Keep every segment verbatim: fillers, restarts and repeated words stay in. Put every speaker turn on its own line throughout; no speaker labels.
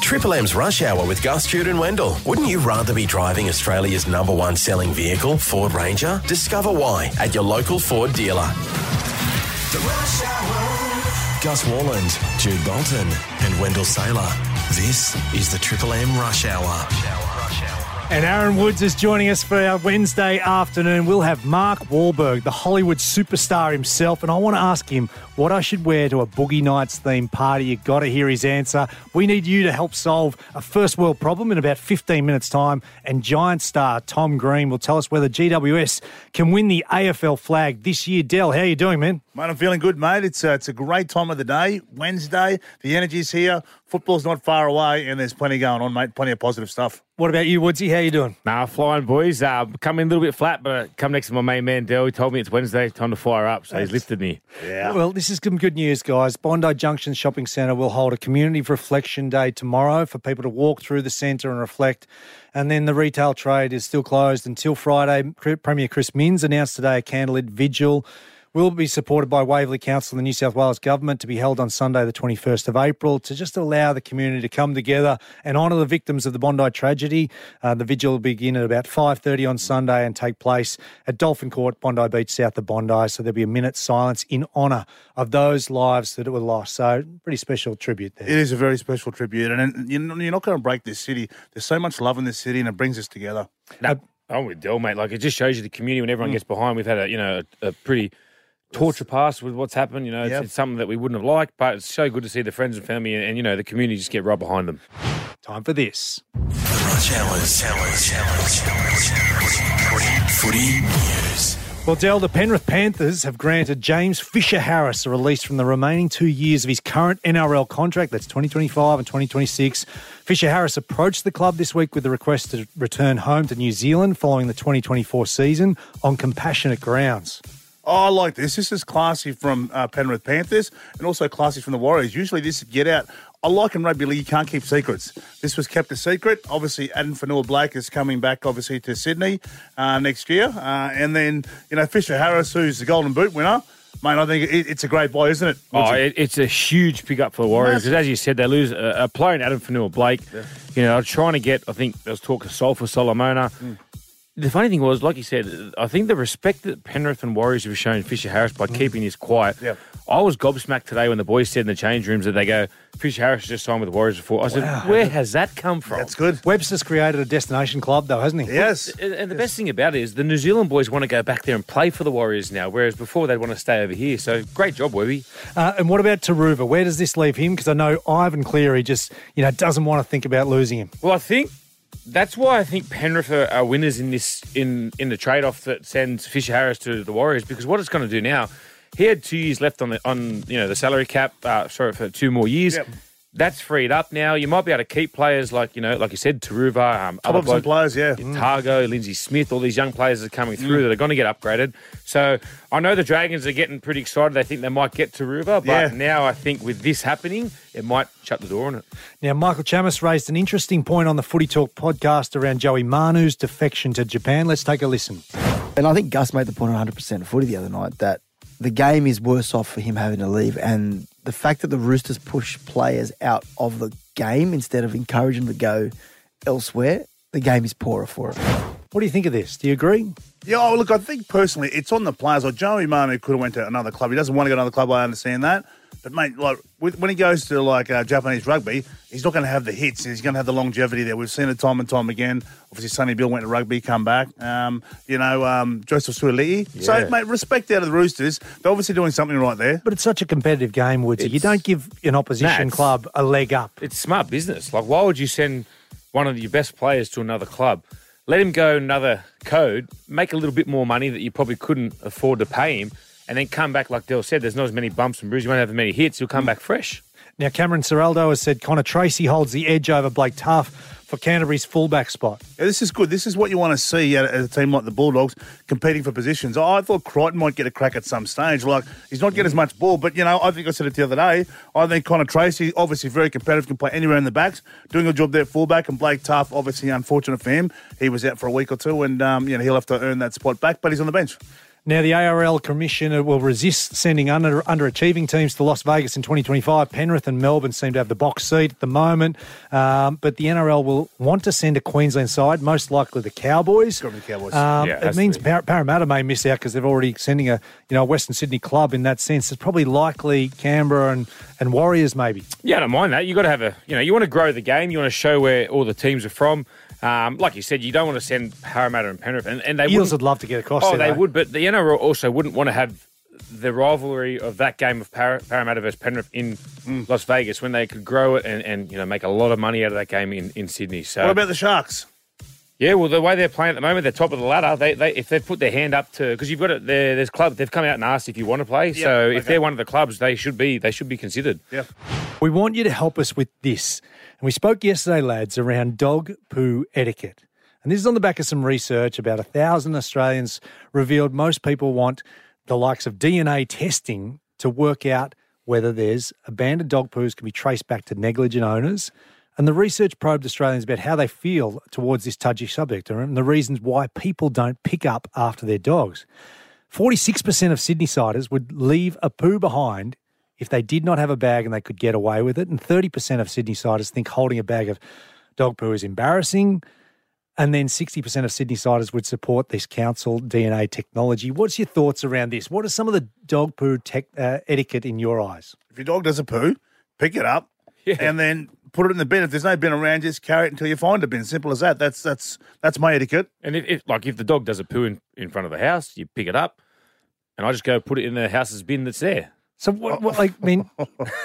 Triple M's Rush Hour with Gus, Jude and Wendell. Wouldn't you rather be driving Australia's number one selling vehicle, Ford Ranger? Discover why at your local Ford dealer. The Rush Hour. Gus Worland, Jude Bolton and Wendell Saylor. This is the Triple M Rush Hour. Rush Hour. Rush Hour.
And Aaron Woods is joining us for our Wednesday afternoon. We'll have Mark Wahlberg, the Hollywood superstar himself, and I want to ask him what I should wear to a Boogie Nights themed party. You've got to hear his answer. We need you to help solve a first world problem in about fifteen minutes' time, and Giant star Tom Green will tell us whether G W S can win the A F L flag this year. Del, how are you doing, man?
Mate, I'm feeling good, mate. It's, uh, it's a great time of the day, Wednesday. The energy's here. Football's not far away, and there's plenty going on, mate. Plenty of positive stuff.
What about you, Woodsy? How you doing?
Nah, flying, boys. Uh, come in a little bit flat, but come next to my main man, Del. He told me it's Wednesday, time to fire up, so That's... he's lifted me.
Yeah.
Well, this is some good news, guys. Bondi Junction Shopping Centre will hold a Community Reflection Day tomorrow for people to walk through the centre and reflect. And then the retail trade is still closed until Friday. Premier Chris Minns announced today a candlelit vigil will be supported by Waverley Council and the New South Wales Government to be held on Sunday the twenty-first of April to just allow the community to come together and honour the victims of the Bondi tragedy. Uh, the vigil will begin at about five thirty on Sunday and take place at Dolphin Court, Bondi Beach, south of Bondi. So there'll be a minute's silence in honour of those lives that were lost. So pretty special tribute there.
It is a very special tribute. And you're not going to break this city. There's so much love in this city and it brings us together.
No, I'm with Del, mate. Like, it just shows you the community when everyone mm. gets behind. We've had a, you know, a, a pretty... torture past with what's happened, you know, it's, yep. it's something that we wouldn't have liked, but it's so good to see the friends and family and, and you know, the community just get right behind them.
Time for this.
The Rush Hours, Hours, Hours, Hours, Footy News.
Well, Del, the Penrith Panthers have granted James Fisher-Harris a release from the remaining two years of his current N R L contract. That's twenty twenty-five and twenty twenty-six. Fisher-Harris approached the club this week with a request to return home to New Zealand following the twenty twenty-four season on compassionate grounds.
Oh, I like this. This is classy from uh, Penrith Panthers and also classy from the Warriors. Usually this get out. I like in rugby league, you can't keep secrets. This was kept a secret. Obviously, Adam Fanua-Blake is coming back, obviously, to Sydney uh, next year. Uh, and then, you know, Fisher-Harris, who's the Golden Boot winner. Mate, I think it, it's a great buy, isn't it?
What's oh, it? It's a huge pick-up for the Warriors because, as you said, they lose a, a player in Adam Fanua-Blake. Yeah. You know, trying to get, I think, there was talk of Sulphur Solomona. Mm. The funny thing was, like you said, I think the respect that Penrith and Warriors have shown Fisher-Harris by mm. keeping this quiet. Yep. I was gobsmacked today when the boys said in the change rooms that they go, Fisher-Harris just signed with the Warriors before. I said, wow. Where has that come from?
That's good.
Webster's created a destination club, though, hasn't he?
Yes.
And the
yes.
best thing about it is the New Zealand boys want to go back there and play for the Warriors now, whereas before they'd want to stay over here. So great job, Webby.
Uh, and what about Taruva? Where does this leave him? Because I know Ivan Cleary just, you know, doesn't want to think about losing him.
Well, I think... That's why I think Penrith are, are winners in this in, in the trade-off that sends Fisher-Harris to the Warriors, because what it's going to do now, he had two years left on the on you know the salary cap. Uh, sorry for two more years. Yep. That's freed up now. You might be able to keep players like you know, like you said, Taruva, um,
top of some players, yeah,
Targo, mm. Lindsay Smith, all these young players are coming through mm. that are going to get upgraded. So I know the Dragons are getting pretty excited. They think they might get Taruva, but yeah. now I think with this happening, it might shut the door on it.
Now, Michael Chamis raised an interesting point on the Footy Talk podcast around Joey Manu's defection to Japan. Let's take a listen.
And I think Gus made the point on one hundred percent of footy the other night that the game is worse off for him having to leave, and the fact that the Roosters push players out of the game instead of encouraging them to go elsewhere, the game is poorer for it.
What do you think of this? Do you agree?
Yeah, oh, look, I think personally it's on the players. Like Joey Manu could have went to another club. He doesn't want to go to another club, I understand that. But, mate, like with, when he goes to, like, uh, Japanese rugby, he's not going to have the hits. He's going to have the longevity there. We've seen it time and time again. Obviously, Sonny Bill went to rugby, come back. Um, you know, um, Joseph Suoli'i. Yeah. So, mate, respect out of the Roosters. They're obviously doing something right there.
But it's such a competitive game, Woodsy. You don't give an opposition nah, club a leg up.
It's smart business. Like, why would you send one of your best players to another club? Let him go another code, make a little bit more money that you probably couldn't afford to pay him, and then come back, like Del said, there's not as many bumps and bruises, you won't have as many hits, you'll come back fresh.
Now, Cameron Ciraldo has said Connor Tracy holds the edge over Blake Tough for Canterbury's fullback spot.
Yeah, this is good. This is what you want to see at a team like the Bulldogs competing for positions. I thought Crichton might get a crack at some stage. Like, he's not getting as much ball, but, you know, I think I said it the other day. I think Connor Tracy, obviously very competitive, can play anywhere in the backs, doing a job there at fullback, and Blake Tough, obviously unfortunate for him. He was out for a week or two, and, um, you know, he'll have to earn that spot back, but he's on the bench.
Now, the A R L Commissioner will resist sending under, underachieving teams to Las Vegas in twenty twenty-five. Penrith and Melbourne seem to have the box seat at the moment, um, but the N R L will want to send a Queensland side, most likely the Cowboys.
Got to be the Cowboys.
Um,
Yeah, it
it
has to
means
be.
Par- Parramatta may miss out because they're already sending a you know a Western Sydney club in that sense. It's probably likely Canberra and, and Warriors maybe.
Yeah, I don't mind that. You got to have a, you know, you want to grow the game. You want to show where all the teams are from. Um, like you said, you don't want to send Parramatta and Penrith, and, and they
Eels
wouldn't-
would love to get across.
Oh,
there,
they
though.
would, but the N R L also wouldn't want to have the rivalry of that game of Par- Parramatta versus Penrith in Las Vegas when they could grow it and, and you know make a lot of money out of that game in, in Sydney. So
What about the Sharks?
yeah, well, the way they're playing at the moment, they're top of the ladder. They, they if they've put their hand up to because you've got it. there- There's clubs they've come out and asked if you want to play. so if
okay.
they're one of the clubs, they should be they should be considered.
Yeah.
We want you to help us with this. And we spoke yesterday, lads, around dog poo etiquette. And this is on the back of some research. About a thousand Australians revealed most people want the likes of D N A testing to work out whether there's abandoned dog poos can be traced back to negligent owners. And the research probed Australians about how they feel towards this touchy subject and the reasons why people don't pick up after their dogs. forty-six percent of Sydney-siders would leave a poo behind if they did not have a bag and they could get away with it. And thirty percent of Sydney-siders think holding a bag of dog poo is embarrassing. And then sixty percent of Sydney-siders would support this council D N A technology. What's your thoughts around this? What are some of the dog poo tech, uh, etiquette in your eyes?
If your dog does a poo, pick it up
Yeah.
and then put it in the bin. If there's no bin around, just carry it until you find a bin. Simple as that. That's that's that's my etiquette.
And if, if like if the dog does a poo in, in front of the house, you pick it up, and I just go put it in the house's bin that's there.
So, what, what like, I mean,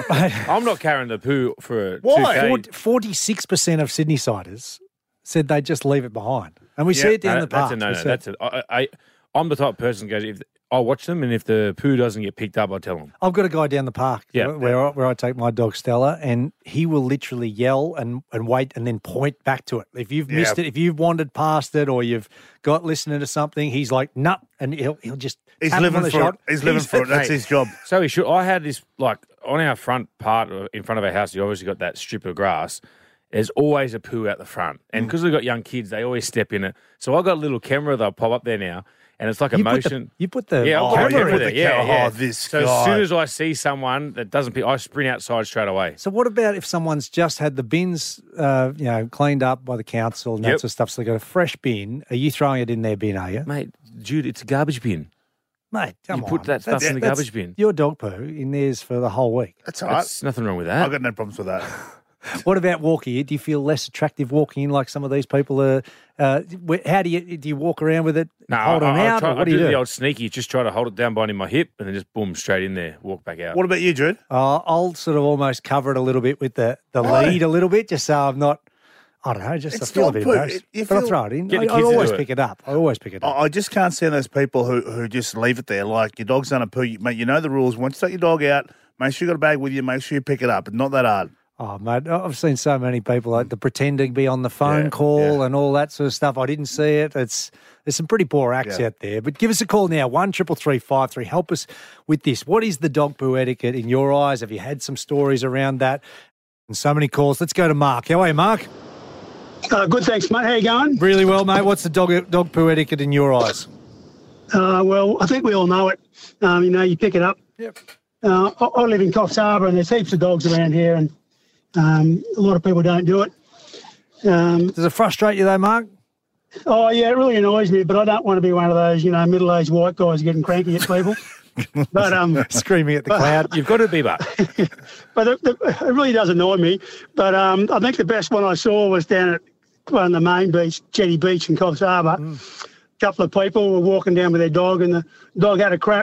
I'm not carrying the poo for a
Why?
two K.
forty-six percent of Sydney-siders said they'd just leave it behind. And we
Yeah,
see it down
No,
the
that's
park.
a no, no. That's a, I, I, I'm the type of person who goes, if I'll watch them, and if the poo doesn't get picked up, I'll tell them.
I've got a guy down the park
Yeah.
where, where, I, where I take my dog Stella, and he will literally yell and, and wait and then point back to it. If you've missed
Yeah.
it, if you've wandered past it or you've got listening to something, he's like, nut, and he'll, he'll just
He's
tap him
living
on the
for it.
shoulder.
He's living for it. That's
Mate.
his job.
So he should. I had this, like, on our front part, of- in front of our house, you obviously got that strip of grass. There's always a poo out the front. And because we've got young kids, they always step in it. So I've got a little camera that'll pop up there now, and it's like a
You put the-
motion.
you put the
yeah, I'll
Oh,
put a
you
camera
put
there.
the
Yeah,
camera-
yeah.
oh, this
so
guy.
as soon as I see someone that doesn't pick, I sprint outside straight away.
So what about if someone's just had the bins, uh, you know, cleaned up by the council and that
Yep.
sort of stuff? So they got a fresh bin. Are you throwing it in their bin? Are you,
Mate, Jude, it's a garbage bin.
mate? Come
You
on,
put that stuff in the
that's
garbage bin.
Your dog poo in theirs for the whole week.
That's all right.
There's nothing wrong with that.
I've got no problems with that.
What about walking in? Do you feel less attractive walking in like some of these people are? Uh, wh- how do you do you walk around with it,
No,
hold
I,
them
I,
out,
try,
or what
I
do you
do
do?
the old sneaky, just try to hold it down behind my hip and then just boom, straight in there, walk back out.
What about you, Jude?
Uh, I'll sort of almost cover it a little bit with the, the
Why?
lead a little bit, just so I'm not. I don't know, just
It's
I feel a
dog
bit
poo.
embarrassed,
It- you
but I'll
feel-
throw it in.
Get
I,
the
I
kids to
always
do it.
pick it up. I always pick it up.
I I just can't stand those people who, who just leave it there. Like your dog's done a poo, you- mate. You know the rules. Once you take your dog out, make sure you got a bag with you. Make sure you pick it up. It's not that hard.
Oh, mate, I've seen so many people like the pretending be on the phone
Yeah,
call
yeah.
and all that sort of stuff. I didn't see it. It's there's some pretty poor acts
Yeah.
out there. But give us a call now, one triple three five three. Help us with this. What is the dog poo etiquette in your eyes? Have you had some stories around that? And so many calls. Let's go to Mark. How are you, Mark?
Uh, good, thanks, mate. How you going?
Really well, mate. What's the dog dog poo etiquette in your eyes?
Uh, well, I think we all know it. Um, you know, you pick it up.
Yep.
Uh, I, I live in Coffs Harbour, and there's heaps of dogs around here, and um, a lot of people don't do it. Um,
Does it frustrate you though, Mark?
oh, yeah, it really annoys me, but I don't want to be one of those, you know, middle-aged white guys getting cranky at people. but um,
Screaming at the cloud.
You've got to be back.
but it, it really does annoy me. But um, I think the best one I saw was down at on the main beach, Jetty Beach in Coffs Harbour.
Mm.
A couple of people were walking down with their dog, and the dog had a crap.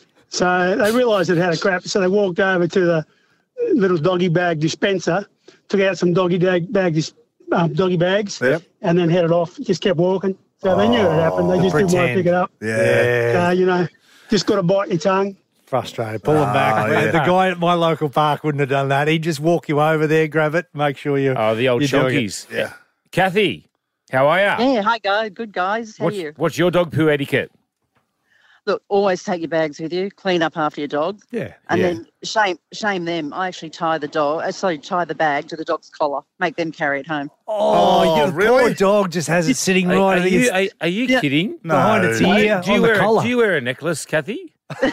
So they realised it had a crap, so they walked over to the little doggy bag dispenser, took out some doggy bag, bag dis, um, doggy bags,
Yep.
and then headed off. Just kept walking. So they knew it happened. They just didn't want to
pretend.
pick it up.
Yeah.
So, you know, just got to bite your tongue.
Frustrated. Pull them back.
Oh, yeah.
The guy at my local park wouldn't have done that. He'd just walk you over there, grab it, make sure you.
Oh, the old
you're doing it.
chonkies.
Yeah.
Kathy, how are you?
Yeah, hi guys, good guys. How
What's,
are you?
what's your dog poo etiquette?
look, always take your bags with you, clean up after your dog.
Yeah.
And
Yeah.
then shame shame them. I actually tie the dog, uh, sorry, tie the bag to the dog's collar, make them carry it home.
Oh,
Oh,
your
really?
poor dog just has it sitting
Are,
right
are
against,
you, are, are you
Yeah.
kidding?
behind
No.
its ear
Do you,
on the
wear,
collar.
do you wear a necklace, Kathy?
Hey,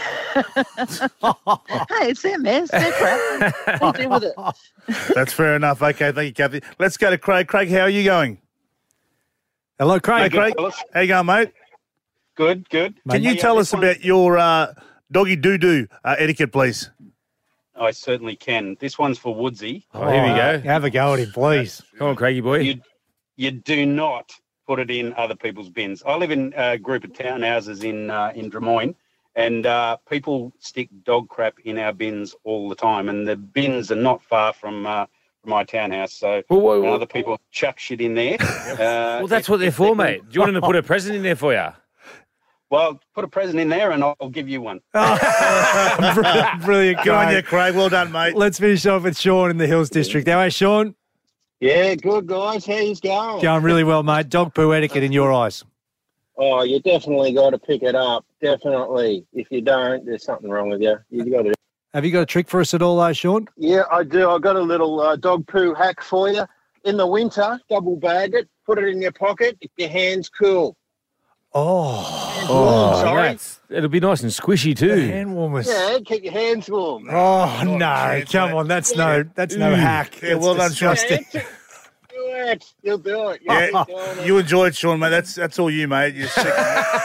it's their mess, their crap. What do you do with it?
That's fair enough. Okay, thank you, Kathy. Let's go to Craig. Craig, how are you going?
Hello,
Hey,
Craig.
Craig. How you going, mate?
Good, good.
Can you
Hey, uh,
tell
this
us
one-
about your uh, doggy doo-doo uh, etiquette, please?
I certainly can. This one's for Woodsy.
Oh, here we go.
Have a go at him, please.
Come on, Craigie boy.
You, you do not put it in other people's bins. I live in a group of townhouses in uh, in Drummoyne, and uh, people stick dog crap in our bins all the time, and the bins are not far from uh, from my townhouse. So
Well, well,
when
well-
other people chuck shit in there. Uh,
Well, that's what they're for, mate. Do you want them to put a present in there for you?
Well, put a present in there, and I'll, I'll give you one.
Brilliant, brilliant,
Good on you,
Craig.
Craig. Well done, mate.
Let's finish off with Sean in the Hills District. How are you, Sean?
Yeah, good guys. How's going?
Going really well, mate. Dog poo etiquette in your eyes.
Oh, you definitely got to pick it up. Definitely. If you don't, there's something wrong with you. You got to.
Have you got a trick for us at all, though, Sean?
Yeah, I do. I got a little uh, dog poo hack for you. In the winter, double bag it, put it in your pocket. If your hands cool.
Oh,
Hands warm, sorry.
that's- it'll be nice and squishy too.
hand warmers.
Yeah, keep your hands warm.
Oh no!
chance,
Come
mate.
on, that's no, that's no hack.
Yeah, well
That's
done,
disgusting.
Yeah, do it. You'll do it. You'll
Yeah,
keep doing it.
you enjoy it, Sean, mate. That's that's all you, mate. You're sick.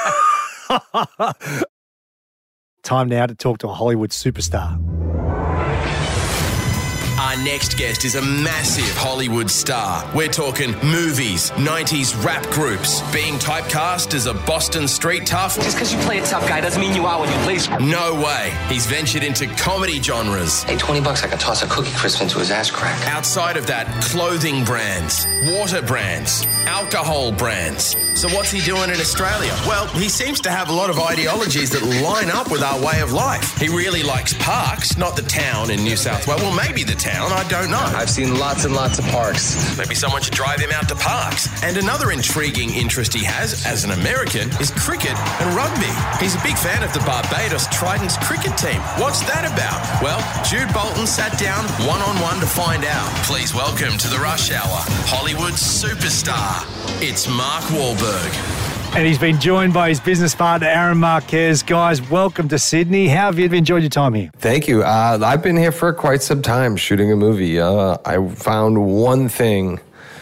Time now to talk to a Hollywood superstar.
Our next guest is a massive Hollywood star. We're talking movies, nineties rap groups, being typecast as a Boston street tough.
Just because you play a tough guy doesn't mean you are when you play.
No way. He's ventured into comedy genres.
Hey, twenty bucks, I can toss a cookie crisp into his ass crack.
Outside of that, clothing brands, water brands, alcohol brands. So what's he doing in Australia? Well, he seems to have a lot of ideologies that line up with our way of life. He really likes parks, not the town in New South Wales. Well, maybe the town, I don't know.
I've seen lots and lots of parks.
Maybe someone should drive him out to parks. And another intriguing interest he has, as an American, is cricket and rugby. He's a big fan of the Barbados Tridents cricket team. What's that about? Well, Jude Bolton sat down one-on-one to find out. Please welcome to the Rush Hour, Hollywood superstar. It's Mark Wahlberg.
And he's been joined by his business partner, Aaron Marquez. Guys, welcome to Sydney. How have you enjoyed your time here?
Thank you. Uh, I've been here for quite some time shooting a movie. Uh, I found one thing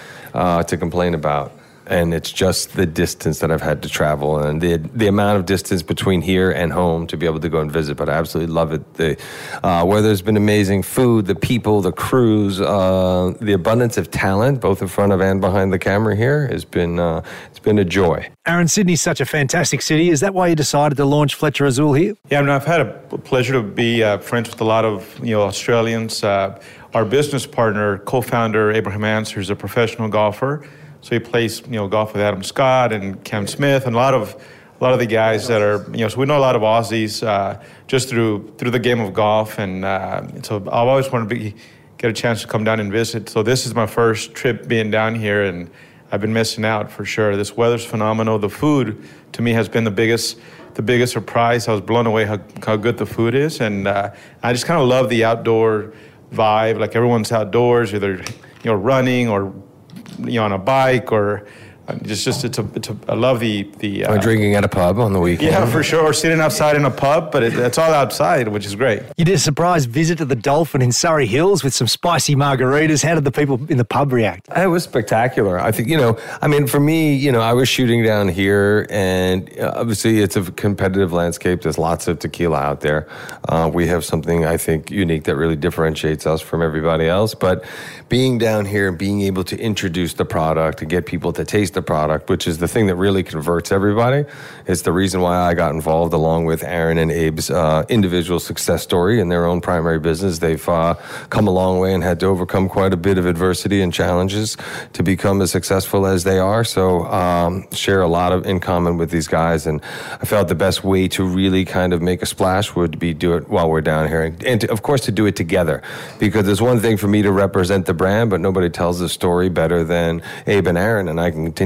uh, to complain about, and it's just the distance that I've had to travel and the the amount of distance between here and home to be able to go and visit. But I absolutely love it. The uh, weather's been amazing, food, the people, the crews, uh, the abundance of talent, both in front of and behind the camera here, has been uh, it's been a joy.
Aaron, Sydney's such a fantastic city. Is that why you decided to launch Fletcher Azul here?
Yeah, I mean, I've had a pleasure to be uh, friends with a lot of you know Australians. Uh, our business partner, co-founder Abraham Answer, is a professional golfer. So he plays, you know, golf with Adam Scott and Cam Smith and a lot of a lot of the guys that are, you know, so we know a lot of Aussies uh, just through through the game of golf, and uh, so I've always wanted to be get a chance to come down and visit. So this is my first trip being down here, and I've been missing out for sure. This weather's phenomenal. The food to me has been the biggest the biggest surprise. I was blown away how how good the food is, and uh, I just kind of love the outdoor vibe. Like everyone's outdoors, either you know running or you know, on a bike or just, just it's a, it's a, I love the, the uh,
Or drinking at a pub on the weekend.
yeah, for sure. Or sitting outside in a pub, but it, it's all outside, which is great.
You did a surprise visit to the Dolphin in Surrey Hills with some spicy margaritas. How did the people in the pub react?
It was spectacular. I think, you know, I mean, for me, you know, I was shooting down here, and uh, obviously it's a competitive landscape. There's lots of tequila out there. Uh, we have something, I think, unique that really differentiates us from everybody else. But being down here and being able to introduce the product and get people to taste the product, which is the thing that really converts everybody, is the reason why I got involved, along with Aaron and Abe's uh, individual success story in their own primary business. They've uh, come a long way and had to overcome quite a bit of adversity and challenges to become as successful as they are. So um, share a lot of in common with these guys, and I felt the best way to really kind of make a splash would be do it while we're down here, and, and to, of course to do it together, because there's one thing for me to represent the brand, but nobody tells the story better than Abe and Aaron, and I can continue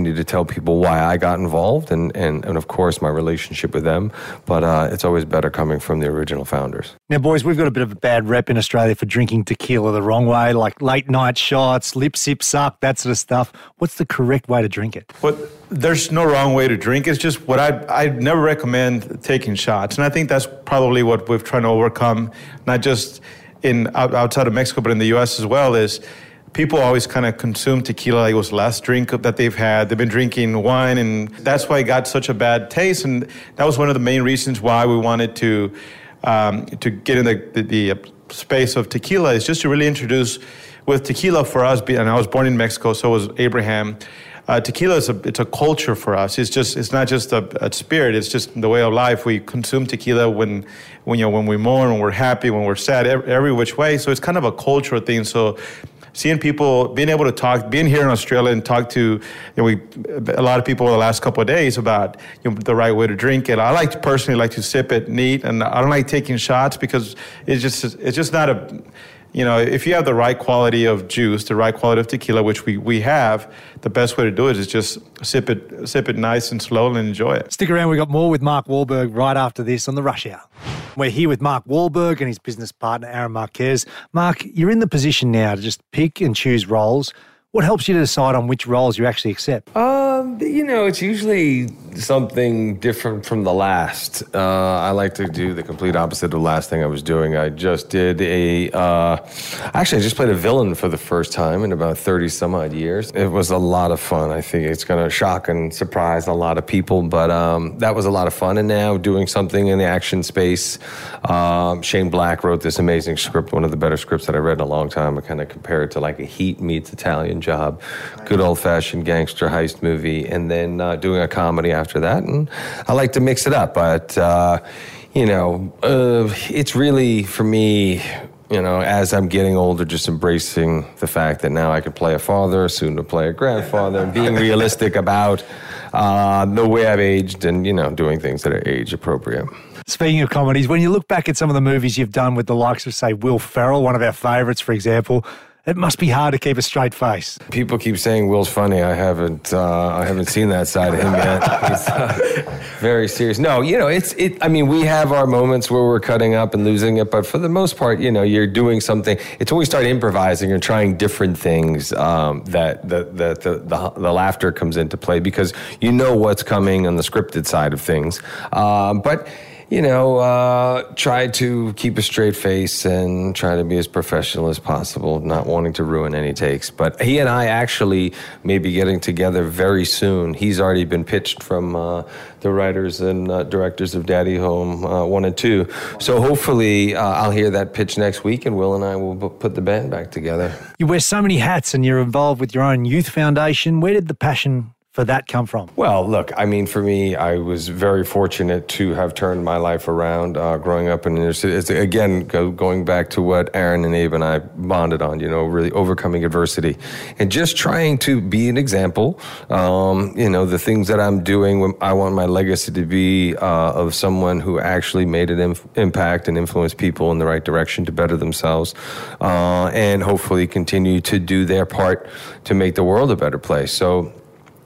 continue to tell people why I got involved and, and, and of course, my relationship with them. But uh, it's always better coming from the original founders.
Now, boys, we've got a bit of a bad rep in Australia for drinking tequila the wrong way, like late night shots, lip sip suck, that sort of stuff. What's the correct way to drink it?
But there's no wrong way to drink. It's just what I I never recommend taking shots. And I think that's probably what we're trying to overcome, not just in outside of Mexico, but in the U S as well, is people always kind of consume tequila like it was the last drink that they've had. They've been drinking wine, and that's why it got such a bad taste. And that was one of the main reasons why we wanted to um, to get in the, the, the space of tequila, is just to really introduce with tequila for us. And I was born in Mexico, so was Abraham. Uh, tequila is a it's a culture for us. It's just it's not just a, a spirit. It's just the way of life. We consume tequila when when you know when we mourn, when we're happy, when we're sad, every, every which way. So it's kind of a cultural thing. So seeing people, being able to talk, being here in Australia and talk to you know, we a lot of people the last couple of days about you know, the right way to drink it. I like to personally like to sip it neat, and I don't like taking shots because it's just it's just not a. You know, if you have the right quality of juice, the right quality of tequila, which we, we have, the best way to do it is just sip it sip it nice and slow and enjoy it.
Stick around, we've got more with Mark Wahlberg right after this on The Rush Hour. We're here with Mark Wahlberg and his business partner, Aaron Marquez. Mark, you're in the position now to just pick and choose roles. What helps you to decide on which roles you actually accept?
Um, you know, it's usually something different from the last. Uh, I like to do the complete opposite of the last thing I was doing. I just did a, uh, actually I just played a villain for the first time in about thirty some odd years. It was a lot of fun. I think it's going to shock and surprise a lot of people, but um, that was a lot of fun. And now doing something in the action space, um, Shane Black wrote this amazing script, one of the better scripts that I read in a long time. I kind of compare it to like a Heat meets Italian Job, good old-fashioned gangster heist movie, and then uh, doing a comedy after that. And I like to mix it up, but uh, you know, uh, it's really for me. You know, as I'm getting older, just embracing the fact that now I could play a father, soon to play a grandfather, and being realistic about uh, the way I've aged, and you know, doing things that are age appropriate.
Speaking of comedies, when you look back at some of the movies you've done with the likes of, say, Will Ferrell, one of our favourites, for example. It must be hard to keep a straight face.
People keep saying Will's funny. I haven't, uh, I haven't seen that side of him yet. He's uh, very serious. No, you know, it's, it. I mean, we have our moments where we're cutting up and losing it, but for the most part, you know, you're doing something. It's when we start improvising or trying different things um, that that that the, the the laughter comes into play, because you know what's coming on the scripted side of things, um, but. You know, uh, try to keep a straight face and try to be as professional as possible, not wanting to ruin any takes. But he and I actually may be getting together very soon. He's already been pitched from uh, the writers and uh, directors of Daddy Home uh, one and two. So hopefully uh, I'll hear that pitch next week, and Will and I will put the band back together.
You wear so many hats and you're involved with your own youth foundation. Where did the passion for that come from?
Well, look, I mean, for me, I was very fortunate to have turned my life around uh, growing up in inner city. It's, again, go, going back to what Aaron and Abe and I bonded on, you know, really overcoming adversity and just trying to be an example. Um, you know, the things that I'm doing, I want my legacy to be uh, of someone who actually made an inf- impact and influenced people in the right direction to better themselves, uh, and hopefully continue to do their part to make the world a better place. So,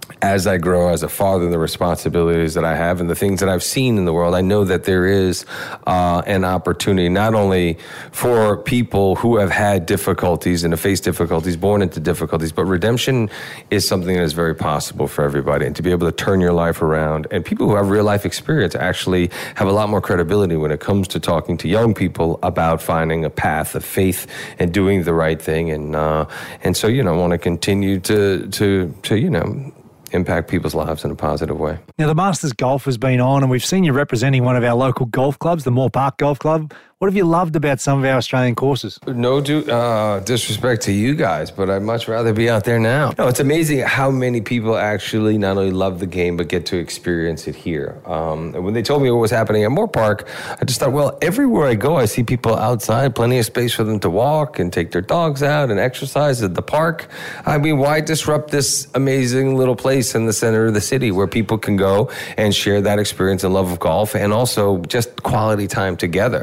as I grow as a father, the responsibilities that I have and the things that I've seen in the world, I know that there is uh, an opportunity not only for people who have had difficulties and have faced difficulties, born into difficulties, but redemption is something that is very possible for everybody. And to be able to turn your life around, and people who have real life experience actually have a lot more credibility when it comes to talking to young people about finding a path of faith and doing the right thing. And uh, and so, you know, I want to continue to to to, you know, impact people's lives in a positive way.
Now, the Masters Golf has been on, and we've seen you representing one of our local golf clubs, the Moore Park Golf Club. What have you loved about some of our Australian courses?
No do, uh, disrespect to you guys, but I'd much rather be out there now. No, it's amazing how many people actually not only love the game, but get to experience it here. Um, and when they told me what was happening at Moore Park, I just thought, well, everywhere I go, I see people outside, plenty of space for them to walk and take their dogs out and exercise at the park. I mean, why disrupt this amazing little place in the center of the city where people can go and share that experience and love of golf and also just quality time together?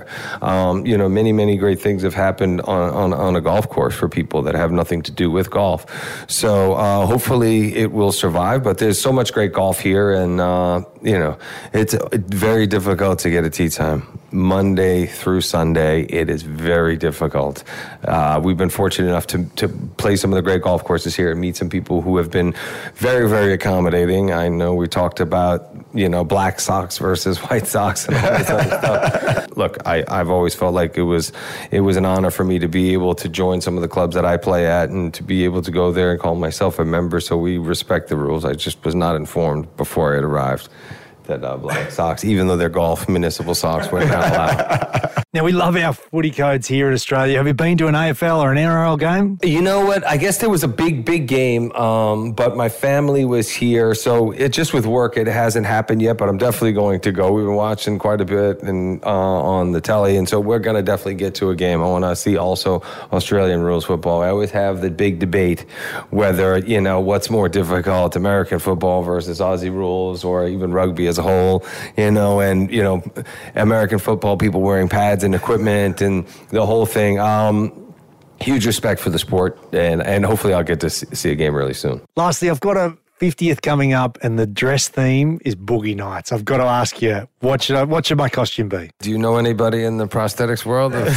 um, you know, many, many great things have happened on, on, on a golf course for people that have nothing to do with golf. So uh, hopefully it will survive, but there's so much great golf here, and, uh, you know, it's very difficult to get a tee time. Monday through Sunday, it is very difficult. Uh, we've been fortunate enough to, to play some of the great golf courses here and meet some people who have been very, very accommodating. I know we talked about, you know, black socks versus white socks and all this other stuff. Look, I, I've always felt like it was it was an honor for me to be able to join some of the clubs that I play at and to be able to go there and call myself a member, so we respect the rules. I just was not informed before I had arrived that uh, black socks, even though they're golf municipal socks, were not allowed.
Now, we love our footy codes here in Australia. Have you been to an A F L or an N R L game?
You know what? I guess there was a big, big game, um, but my family was here. So it just with work, it hasn't happened yet, but I'm definitely going to go. We've been watching quite a bit and uh, on the telly, and so we're going to definitely get to a game. I want to see also Australian rules football. I always have the big debate whether, you know, what's more difficult, American football versus Aussie rules, or even rugby as a whole, you know, and, you know, American football, people wearing pads and equipment and the whole thing. Um, huge respect for the sport, and, and hopefully I'll get to see a game really soon.
Lastly, I've got a fiftieth coming up, and the dress theme is Boogie Nights. I've got to ask you, what should, I, what should my costume be?
Do you know anybody in the prosthetics world of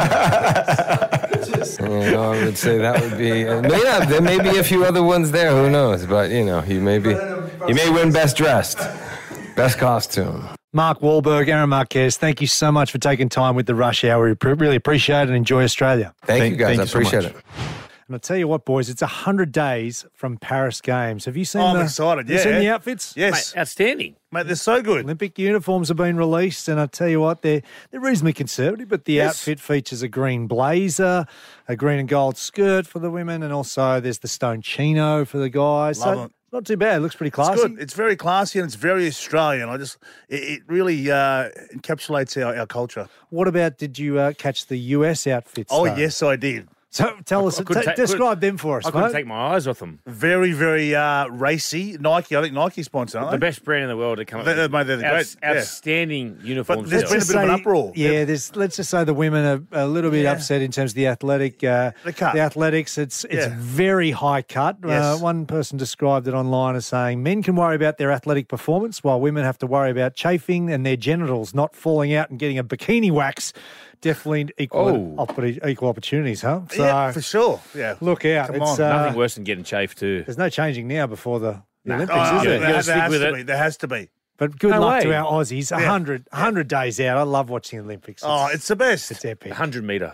cinema? You know, I would say that would be. Uh, yeah, there may be a few other ones there. Who knows? But you know, you may be. You may win best dressed, best costume.
Mark Wahlberg, Aaron Marquez, thank you so much for taking time with the Rush Hour. We really appreciate it and enjoy Australia.
Thank, thank you, guys. Thank I appreciate so it.
And I'll tell you what, boys, it's one hundred days from Paris Games. Have you seen
oh,
the,
I'm excited, yeah.
Have you seen the outfits?
Yes.
Mate, outstanding.
Mate, they're so good.
Olympic uniforms have been released, and I tell you what, they're, they're reasonably conservative, but the
yes.
outfit features a green blazer, a green and gold skirt for the women, and also there's the stone chino for the guys.
Love
so,
it.
Not too bad. It looks pretty classy.
It's good. It's very classy and it's very Australian. I just, it, it really uh, encapsulates our, our culture.
What about, did you uh, catch the U S outfits?
Oh,
though?
yes, I did.
So tell
I,
us,
I
ta-
take,
describe
could,
them for us,
I couldn't
mate.
take my eyes off them.
Very, very uh, racy. Nike, I think Nike sponsor, aren't
The
they?
best brand in the world to come up
They're,
with.
they're, they're the
Outs-
great, yeah.
Outstanding uniforms.
But there's been a bit
say,
of an uproar.
Yeah, there's, let's just say the women are a little bit
Yeah.
upset in terms of the athletic. Uh,
The cut.
The athletics, it's it's
Yeah.
very high cut.
Yes.
Uh, one person described it online as saying men can worry about their athletic performance while women have to worry about chafing and their genitals not falling out and getting a bikini wax. Definitely equal,
Oh.
oppor- equal opportunities, huh? So
yeah, for sure. Yeah.
look out.
Come
It's,
on.
uh,
Nothing worse than getting chafed too.
There's no changing now before the, the
No.
Olympics,
Oh,
is
there,
there?
You gotta
there
stick
has
with
to
it.
be. There has to be.
But good
No
luck
way.
to our Aussies. one hundred, one hundred days out. I love watching the Olympics. It's,
Oh, it's the best.
it's epic.
one hundred metre.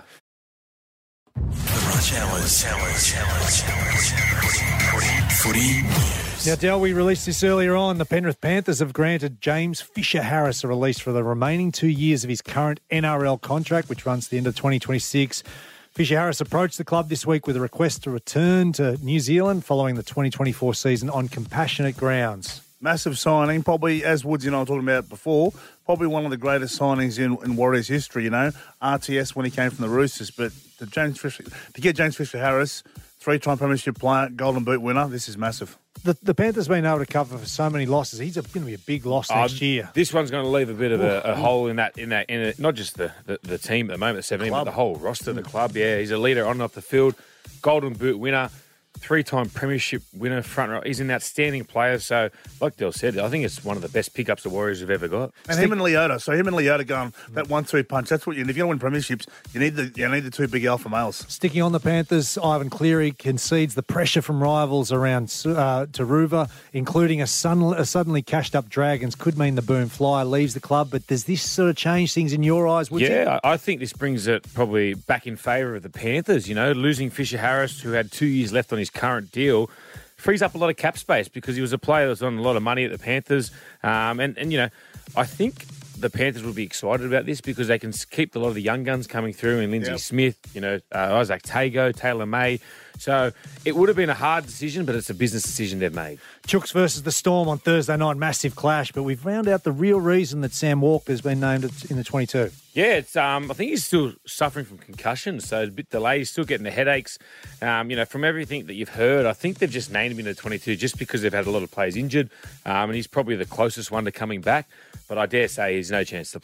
The Rush Hours. Hours. Hours. Footy News.
Now, Del, we released this earlier on. The Penrith Panthers have granted James Fisher-Harris a release for the remaining two years of his current N R L contract, which runs to the end of twenty twenty-six. Fisher-Harris approached the club this week with a request to return to New Zealand following the twenty twenty-four season on compassionate grounds.
Massive signing, probably, as Woodsy and I were talking about before, probably one of the greatest signings in, in Warriors history, you know. R T S when he came from the Roosters, but to, James Fisher, to get James Fisher-Harris, three-time premiership player, Golden Boot winner, this is massive.
The, the Panthers been able to cover for so many losses. He's going to be a big loss next
Um,
year.
This one's going to leave a bit of a, a hole in that, in that, in it. Not just the, the, the team at the moment, the seventeen,
Club.
but the whole roster of the club. Yeah, he's a leader on and off the field, Golden Boot winner, three-time premiership winner, front row. He's an outstanding player. So, like Del said, I think it's one of the best pickups the Warriors have ever got.
And him and Leota. So him and Leota going that one-two punch. That's what you. If you're going to win premierships, you need the you need the two big alpha males.
Sticking on the Panthers, Ivan Cleary concedes the pressure from rivals around uh, Taruva, including a, sudden, a suddenly cashed-up Dragons, could mean the Boom Fly leaves the club. But does this sort of change things in your eyes? Would
Yeah, I I think this brings it probably back in favour of the Panthers. You know, losing Fisher-Harris, who had two years left on his current deal, frees up a lot of cap space because he was a player that was on a lot of money at the Panthers. Um, and, and, you know, I think the Panthers would be excited about this because they can keep a lot of the young guns coming through, and Lindsay
Yep.
Smith, you know, uh, Isaac Tago, Taylor May. So it would have been a hard decision, but it's a business decision they've made.
Chooks versus the Storm on Thursday night, massive clash, but we've found out the real reason that Sam Walker's been named in the twenty-two.
Yeah, it's. Um, I think he's still suffering from concussion, so it's a bit delayed. He's still getting the headaches. Um, you know, from everything that you've heard, I think they've just named him in the twenty-two just because they've had a lot of players injured, um, and he's probably the closest one to coming back. But I dare say he's no chance to play.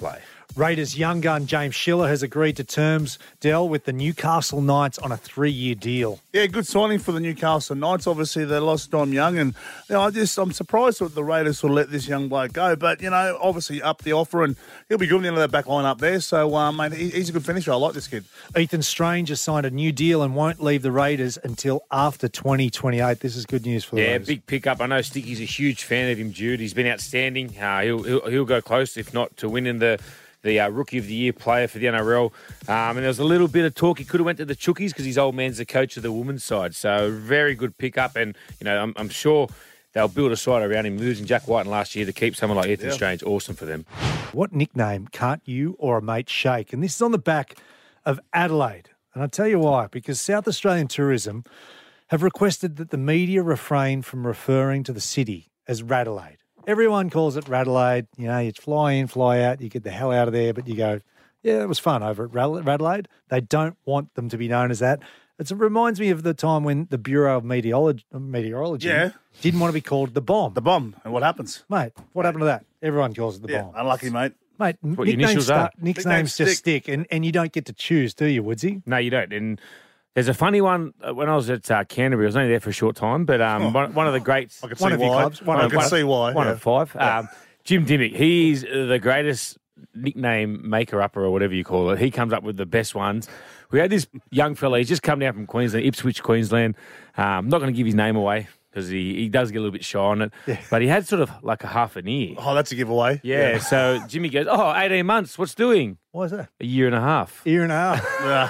Raiders young gun James Schiller has agreed to terms, Dell, with the Newcastle Knights on a three-year deal.
Yeah, good signing for the Newcastle Knights. Obviously, they lost Dom Young, and you know, I just I'm surprised that the Raiders will let this young bloke go. But you know, obviously up the offer, and he'll be good in the end of that back line up there. So, um, mate, he, he's a good finisher. I like this kid.
Ethan Strange has signed a new deal and won't leave the Raiders until after twenty twenty-eight. This is good news for the
Yeah,
Raiders.
big pickup. I know Sticky's a huge fan of him, Jude. He's been outstanding. Uh, he'll, he'll he'll go close, if not to winning the the uh, Rookie of the Year player for the N R L. Um, and there was a little bit of talk. He could have went to the Chookies because his old man's the coach of the women's side. So very good pickup. And, you know, I'm, I'm sure they'll build a side around him. Losing Jack Whiten last year to keep someone like Ethan
Yeah.
Strange, awesome for them.
What nickname can't you or a mate shake? And this is on the back of Adelaide. And I'll tell you why. Because South Australian Tourism have requested that the media refrain from referring to the city as Radelaide. Everyone calls it Radelaide. You know, you fly in, fly out, you get the hell out of there, but you go, yeah, it was fun over at Radelaide. They don't want them to be known as that. It's, it reminds me of the time when the Bureau of Meteorology, Meteorology
Yeah.
didn't want to be called the bomb.
The bomb. And what happens?
Mate, what happened to that? Everyone calls it the
Yeah,
bomb.
unlucky, mate.
Mate,
What your
nicknames,
initials are.
start, nicknames just stick, and, and you don't get to choose, do you, Woodsy?
No, you don't. And there's a funny one. uh, When I was at uh, Canterbury, I was only there for a short time, but um, one, one of the greats.
I can
One
see
of your
why.
clubs, one
I
of-
can
one-
see why.
One
yeah.
of five. Um, Jim Dimmick. He's the greatest nickname maker-upper or whatever you call it. He comes up with the best ones. We had this young fella. He's just come down from Queensland, Ipswich, Queensland. Um, not going to give his name away because he, he does get a little bit shy on it. But he had sort of like a half an ear.
Oh, that's a giveaway.
Yeah, so Jimmy goes, oh, eighteen months. What's doing?
What is that?
A year and a half.
Year and a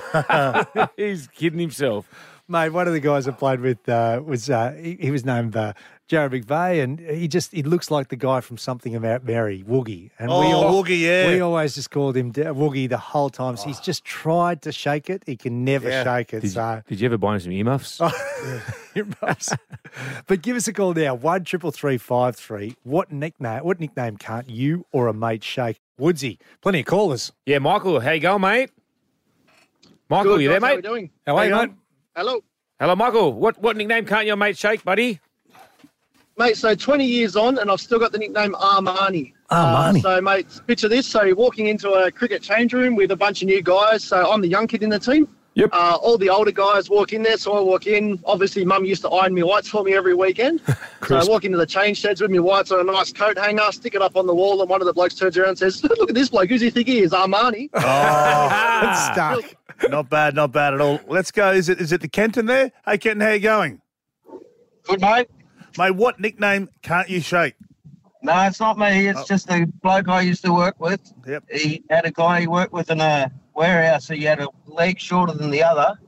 half.
He's kidding himself.
Mate, one of the guys I played with uh, was, uh, he, he was named uh, Jared McVeigh, and he just, he looks like the guy from Something About Mary, Woogie. And
Oh,
we all,
Woogie, yeah.
We always just called him Da- Woogie the whole time. So he's just tried to shake it. He can never
Yeah.
shake it.
Did,
so.
did you ever buy him some earmuffs?
Earmuffs. But give us a call now, one triple three five three. What nickname? What nickname can't you or a mate shake? Woodsy, plenty of callers.
Yeah, Michael, how you going, mate? Michael,
Good,
you there,
guys, how
mate?
we doing?
How are you,
How you
mate?
Hello.
Hello, Michael. What what nickname can't your mate shake, buddy?
Mate, so twenty years on, and I've still got the nickname Armani.
Armani.
Uh, so, mate, picture this. So, you're walking into a cricket change room with a bunch of new guys. So, I'm the young kid in the team.
Yep.
Uh, all the older guys walk in there, so I walk in. Obviously, Mum used to iron me whites for me every weekend. So, I walk into the change sheds with my whites on a nice coat hanger, stick it up on the wall, and one of the blokes turns around and says, look at this bloke. Who's he think he is? Armani.
Oh,
It's stuck.
not bad, not bad at all. Let's go. Is it is it the Kenton there? Hey, Kenton, how you going?
Good, mate.
Mate, what nickname can't you shake?
No, it's not me. It's
Oh.
just the bloke I used to work with.
Yep.
He had a guy he worked with in a warehouse. He had a leg shorter than the other.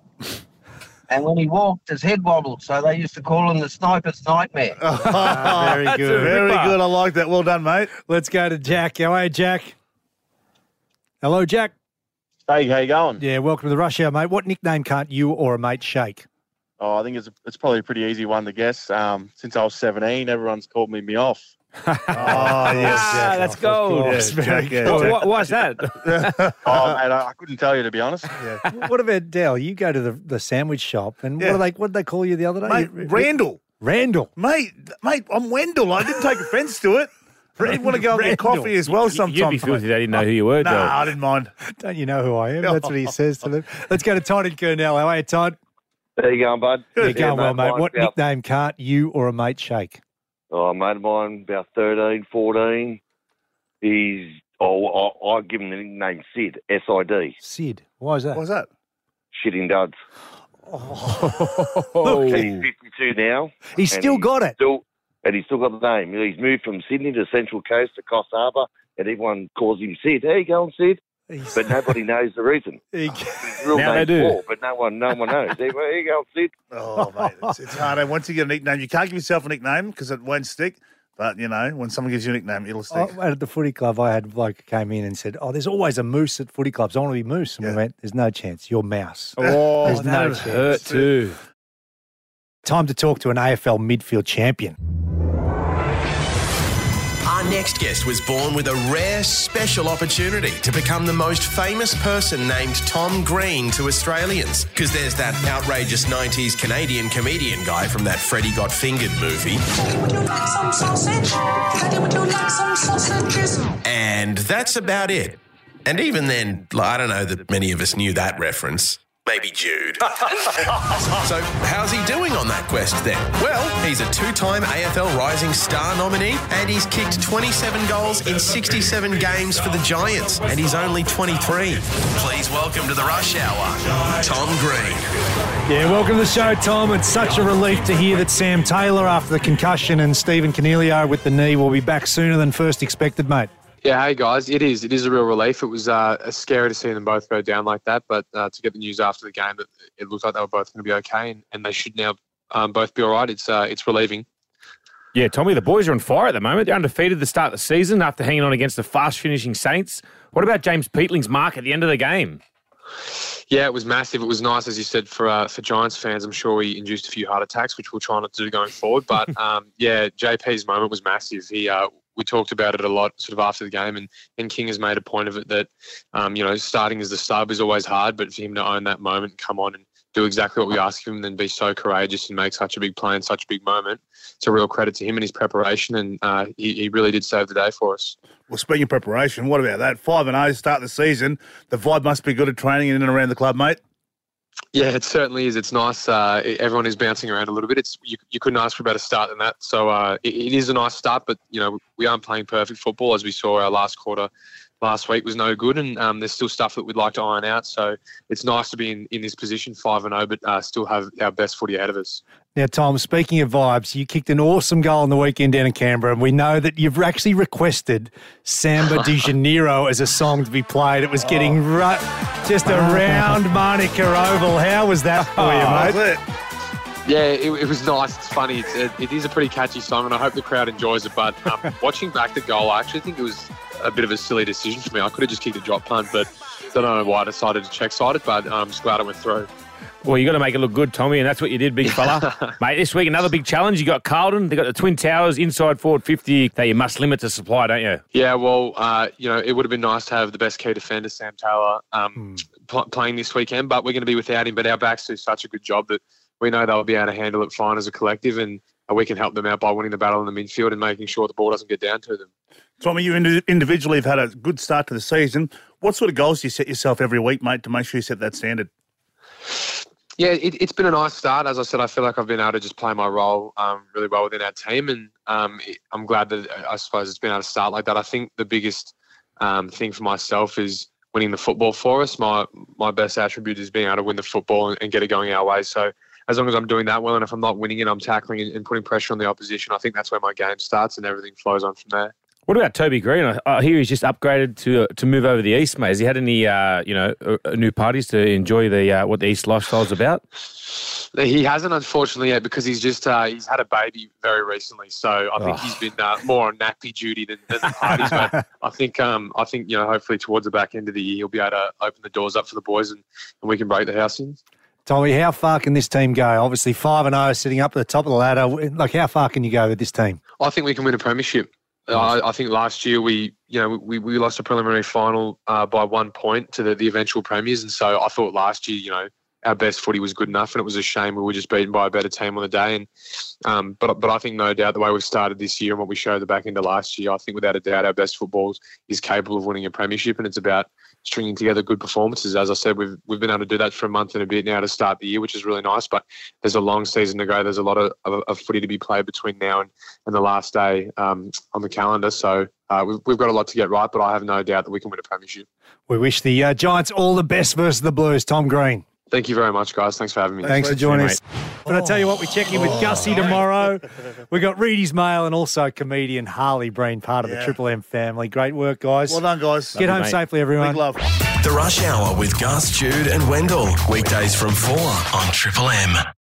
And when he walked, his head wobbled. So they used to call him the sniper's nightmare.
Ah, very
That's
good.
a
Very
ripper.
good. I like that. Well done, mate.
Let's go to Jack. How are you, Jack? Hello, Jack.
Hey, how you going?
Yeah, welcome to the Rush Hour, mate. What nickname can't you or a mate shake?
Oh, I think it's it's probably a pretty easy one to guess. Um, since I was seventeen, everyone's called me me off.
Oh, yes,
Ah,
Jack.
that's
Of
gold.
course, very
Jack,
good.
yeah,
Why,
Jack.
why, why's that?
Oh, mate, I, I couldn't tell you to be honest.
What about Dell? You go to the, the sandwich shop, and
Yeah.
what do they what did they call you the other day?
Mate,
You-
Randall.
Randall.
Mate, mate, I'm Wendell. I didn't take offence to it. I didn't want to go and get
Randall.
coffee as well
You'd
sometimes.
be filthy. They didn't know who you were,
No,
though.
I didn't mind.
Don't you know who I am? That's what he says to them. Let's go to Todd in Kurnell. How are you, Todd?
There you going, bud?
You're going well, mate.
mine
What
about,
nickname can't you or a mate shake?
Oh, a mate of mine, about thirteen, fourteen. He's, oh, I, I give him the nickname Sid, S I D.
Sid. Why is that?
What's that?
Shitting duds.
Oh.
He's fifty-two now.
He's
and
still
he's
got it.
Still, and he's still got the name. He's moved from Sydney to Central Coast to Coffs Harbour, and everyone calls him Sid. How you going, Sid?
He's-
But nobody knows the reason.
He-
His real
Now they
name's
do.
Paul, but no one, no one knows. Hey, where you going, Sid?
Oh, mate, it's, it's hard. And once you get a nickname, you can't give yourself a nickname because it won't stick. But, you know, when someone gives you a nickname, it'll stick.
Oh, at the footy club, I had a bloke who came in and said, oh, there's always a moose at footy clubs. I want to be moose. And we went, there's no chance. You're mouse.
Oh,
There's no
that
chance.
hurt too.
Time to talk to an A F L midfield champion.
Our next guest was born with a rare, special opportunity to become the most famous person named Tom Green to Australians. Because there's that outrageous nineties Canadian comedian guy from that Freddie Got Fingered movie.
Would you like some sausage? Daddy, would you like some sausages?
And that's about it. And even then, I don't know that many of us knew that reference. Maybe Jude. So how's he doing on that quest then? Well, he's a two-time A F L Rising Star nominee and he's kicked twenty-seven goals in sixty-seven games for the Giants and he's only twenty-three. Please welcome to the Rush Hour, Tom Green.
Yeah, welcome to the show, Tom. It's such a relief to hear that Sam Taylor, after the concussion, and Stephen Coniglio with the knee will be back sooner than first expected, mate.
Yeah, hey guys, it is. It is a real relief. It was uh, scary to see them both go down like that, but uh, to get the news after the game that it looked like they were both going to be okay, and, and they should now um, both be all right. It's uh, it's relieving.
Yeah, Tommy, the boys are on fire at the moment. They're undefeated at the start of the season after hanging on against the fast-finishing Saints. What about James Peatling's mark at the end of the game?
Yeah, it was massive. It was nice, as you said, for uh, for Giants fans. I'm sure he induced a few heart attacks, which we'll try not to do going forward. But um, yeah, J P's moment was massive. He uh, we talked about it a lot sort of after the game, and, and King has made a point of it that, um, you know, starting as the sub is always hard, but for him to own that moment, come on and do exactly what we ask of him, and then be so courageous and make such a big play in such a big moment, it's a real credit to him and his preparation, and uh, he, he really did save the day for us.
Well, speaking of preparation, what about that? five and oh, start the season. The vibe must be good at training in and around the club, mate.
Yeah, it certainly is. It's nice. Uh, everyone is bouncing around a little bit. It's you, you couldn't ask for a better start than that. So uh, it, it is a nice start, but you know we aren't playing perfect football, as we saw our last quarter last week was no good, and um, there's still stuff that we'd like to iron out. So it's nice to be in, in this position, five and oh, but uh, still have our best footy ahead of us.
Now, Tom, speaking of vibes, you kicked an awesome goal on the weekend down in Canberra, and we know that you've actually requested Samba de Janeiro as a song to be played. It was getting ru- just around Manuka Oval. How was that for you, mate?
Yeah, it, it was nice. It's funny. It's, it, it is a pretty catchy song, and I hope the crowd enjoys it. But um, watching back the goal, I actually think it was a bit of a silly decision for me. I could have just kicked a drop punt, but I don't know why I decided to check side it, but I'm just glad I went through.
Well, you got to make it look good, Tommy, and that's what you did, big fella. Mate, this week, another big challenge. You got Carlton. They got the Twin Towers inside forward fifty that you must limit to supply, don't you?
Yeah, well, uh, you know, it would have been nice to have the best key defender, Sam Taylor, um, mm. pl- playing this weekend, but we're going to be without him. But our backs do such a good job that we know they'll be able to handle it fine as a collective, and we can help them out by winning the battle in the midfield and making sure the ball doesn't get down to them.
Tommy, you individually have had a good start to the season. What sort of goals do you set yourself every week, mate, to make sure you set that standard?
Yeah, it, it's been a nice start. As I said, I feel like I've been able to just play my role um, really well within our team, and um, it, I'm glad that I suppose it's been able to start like that. I think the biggest um, thing for myself is winning the football for us. My my best attribute is being able to win the football and, and get it going our way. So as long as I'm doing that well, and if I'm not winning it, I'm tackling and, and putting pressure on the opposition, I think that's where my game starts and everything flows on from there.
What about Toby Green? I, I hear he's just upgraded to uh, to move over the East, mate. Has he had any, uh, you know, uh, new parties to enjoy the uh, what the East lifestyle's about?
He hasn't, unfortunately, yet, because he's just uh, he's had a baby very recently. So I think oh. he's been uh, more on nappy duty than, than the parties. But I think um, I think you know, hopefully towards the back end of the year, he'll be able to open the doors up for the boys, and, and we can break the house in.
Tommy, how far can this team go? Obviously, five and zero, sitting up at the top of the ladder. Like, how far can you go with this team?
I think we can win a premiership. Uh, I think last year we, you know, we, we lost a preliminary final uh, by one point to the, the eventual premiers, and so I thought last year, you know, our best footy was good enough, and it was a shame we were just beaten by a better team on the day. And um, but but I think no doubt the way we've started this year and what we showed the back end of last year, I think without a doubt our best football is capable of winning a premiership, and it's about stringing together good performances. As I said, we've we've been able to do that for a month and a bit now to start the year, which is really nice. But there's a long season to go. There's a lot of, of, of footy to be played between now and, and the last day um, on the calendar. So uh, we've, we've got a lot to get right, but I have no doubt that we can win a premiership.
We wish the uh, Giants all the best versus the Blues. Tom Green.
Thank you very much, guys. Thanks for having me.
Thanks for joining us. But I tell you what, we check in with oh. Gussie tomorrow. We got Reedy's Mail and also comedian Harley Breen, part of yeah. the Triple M family. Great work, guys.
Well done, guys.
Get Love home you, safely, everyone.
Big love.
The Rush Hour with Gus, Jude and Wendell. Weekdays from four on Triple M.